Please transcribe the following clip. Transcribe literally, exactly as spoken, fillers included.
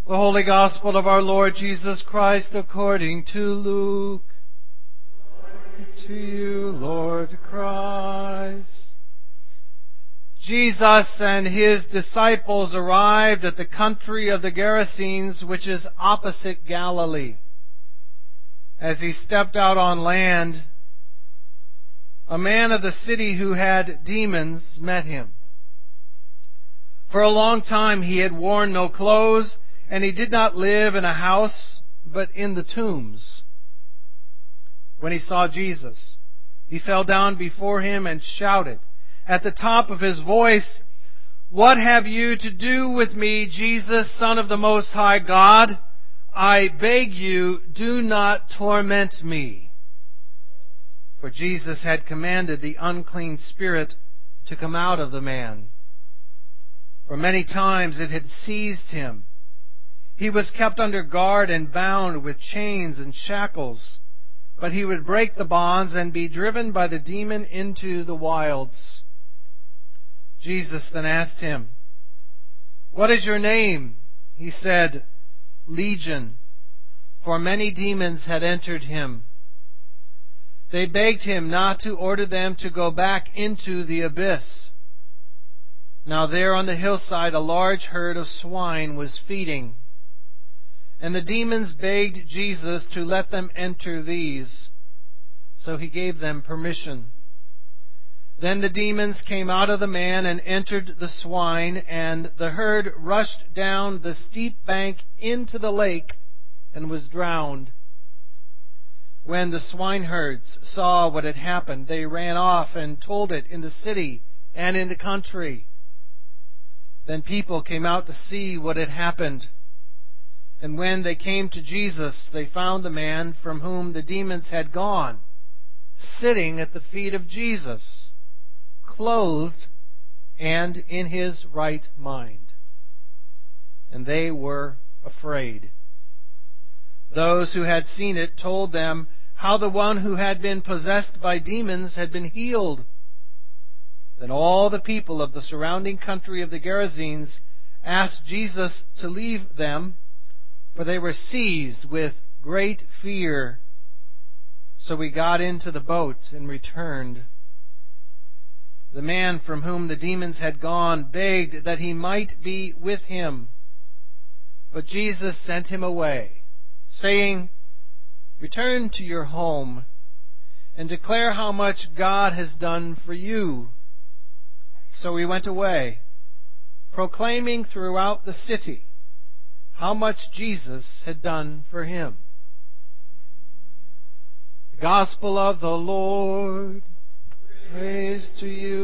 The Holy Gospel of our Lord Jesus Christ according to Luke. Glory to you, Lord Christ. Jesus and his disciples arrived at the country of the Gerasenes, which is opposite Galilee. As he stepped out on land, a man of the city who had demons met him. For a long time he had worn no clothes, and he did not live in a house, but in the tombs. When he saw Jesus, he fell down before him and shouted at the top of his voice, "What have you to do with me, Jesus, Son of the Most High God? I beg you, do not torment me." For Jesus had commanded the unclean spirit to come out of the man. For many times it had seized him. He was kept under guard and bound with chains and shackles, but he would break the bonds and be driven by the demon into the wilds. Jesus then asked him, "What is your name?" He said, "Legion," for many demons had entered him. They begged him not to order them to go back into the abyss. Now there on the hillside a large herd of swine was feeding. And the demons begged Jesus to let them enter these. So he gave them permission. Then the demons came out of the man and entered the swine, and the herd rushed down the steep bank into the lake and was drowned. When the swineherds saw what had happened, they ran off and told it in the city and in the country. Then people came out to see what had happened. And when they came to Jesus, they found the man from whom the demons had gone, sitting at the feet of Jesus, clothed and in his right mind. And they were afraid. Those who had seen it told them how the one who had been possessed by demons had been healed. Then all the people of the surrounding country of the Gerasenes asked Jesus to leave them, for they were seized with great fear. So we got into the boat and returned. The man from whom the demons had gone begged that he might be with him. But Jesus sent him away, saying, "Return to your home and declare how much God has done for you." So he went away, proclaiming throughout the city how much Jesus had done for him. The Gospel of the Lord. Praise to you,